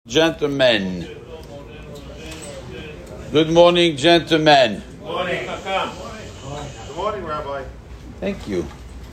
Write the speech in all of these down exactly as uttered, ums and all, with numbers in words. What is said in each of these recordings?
Gentlemen. Good morning, gentlemen. Good morning. Good morning, Rabbi. Thank you.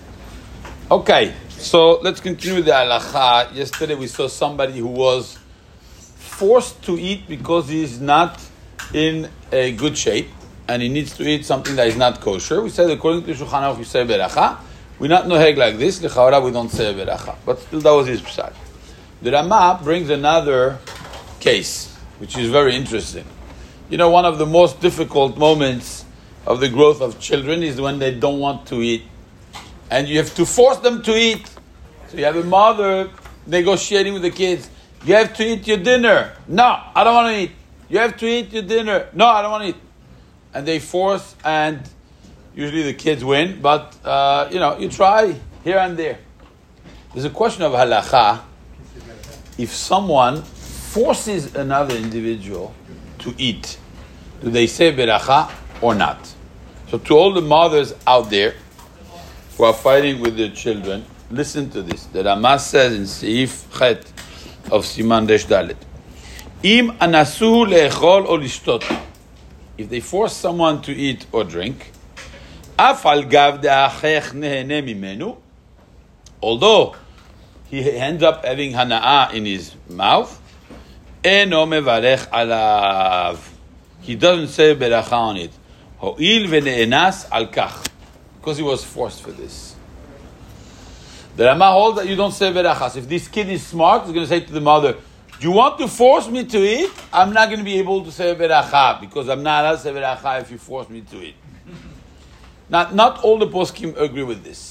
Okay, so let's continue the halacha. Yesterday we saw somebody who was forced to eat because he is not in a good shape and he needs to eat something that is not kosher. We said according to Shulchan Aruch you say beracha. We're not noheg like this. L'chaora we don't say beracha. But still that was his pshat. The Rama brings another case, which is very interesting. You know, one of the most difficult moments of the growth of children is when they don't want to eat. And you have to force them to eat. So you have a mother negotiating with the kids. You have to eat your dinner. No, I don't want to eat. You have to eat your dinner. No, I don't want to eat. And they force, and usually the kids win. But, uh, you know, you try here and there. There's a question of halacha. If someone forces another individual to eat, do they say beracha or not? So to all the mothers out there who are fighting with their children, listen to this. The Rama says in Seif Chet of Siman Resh Dalet, Im anasu le'echol or lishtot. If they force someone to eat or drink, af al gav de'achech nehene mimenu, although he ends up having hana'ah in his mouth, eno mevarech alav. He doesn't say beracha on it. Ho'il ve'ne'enas al kach. Because he was forced for this. The Rama holds that you don't say berachas. If this kid is smart, he's going to say to the mother, do you want to force me to eat? I'm not going to be able to say beracha, because I'm not allowed to say beracha if you force me to eat. Now, not all the poskim agree with this.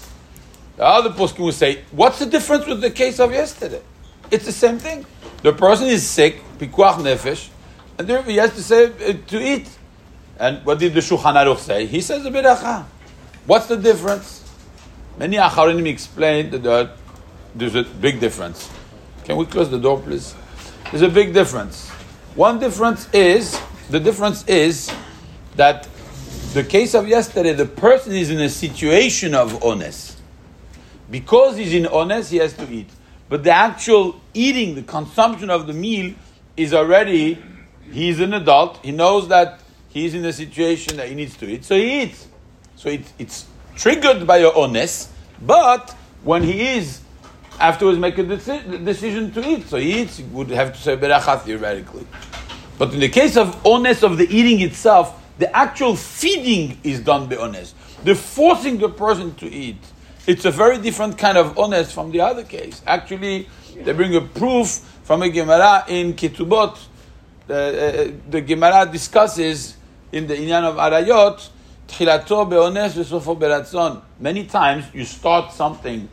The other poskim will say, what's the difference with the case of yesterday? It's the same thing. The person is sick, pikuach nefesh, and therefore he has to say uh, to eat. And what did the Shulchan Aruch say? He says a beracha. What's the difference? Many Acharonim explained that there's a big difference. Can we close the door, please? There's a big difference. One difference is, the difference is that the case of yesterday, the person is in a situation of ones. Because he's in ones, he has to eat. But the actual eating, the consumption of the meal is already, he's an adult, he knows that he's in a situation that he needs to eat, so he eats. So it, it's triggered by your ones, but when he is, afterwards make a deci- decision to eat, so he eats, he would have to say beracha theoretically. But in the case of ones of the eating itself, the actual feeding is done by ones. The forcing the person to eat, it's a very different kind of ones from the other case. Actually, they bring a proof from a Gemara in Ketubot. The, uh, the Gemara discusses in the Inyan of Arayot, Tchilato be'ones v'sofo beratzon. Many times you start something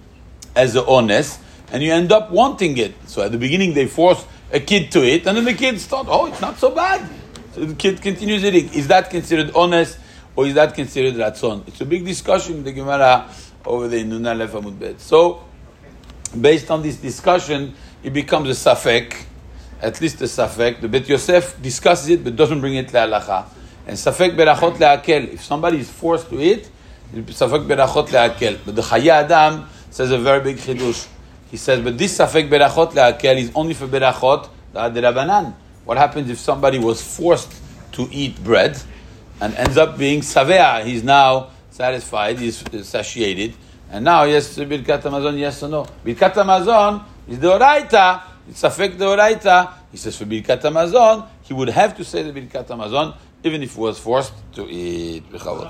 as a ones and you end up wanting it. So at the beginning they force a kid to eat, and then the kid thought, oh, it's not so bad. So the kid continues eating. Is that considered ones or is that considered ratzon? It's a big discussion in the Gemara over there in Nun Aleph Amud Bet. So, based on this discussion, it becomes a safek, at least a safek. The Bet Yosef discusses it, but doesn't bring it to halacha. And safek berachot le'akel. If somebody is forced to eat, safek berachot le'akel. But the Chaye Adam says a very big chidush. He says, but this safek berachot le'akel is only for berachot derabanan. What happens if somebody was forced to eat bread and ends up being savea? He's now satisfied, he's satiated, and now he has to Birkat Hamazon, yes or no. Birkat Hamazon is the Oraita, it's Safek the Oraita. He says for Birkat Hamazon, he would have to say the Birkat Hamazon, even if he was forced to eat.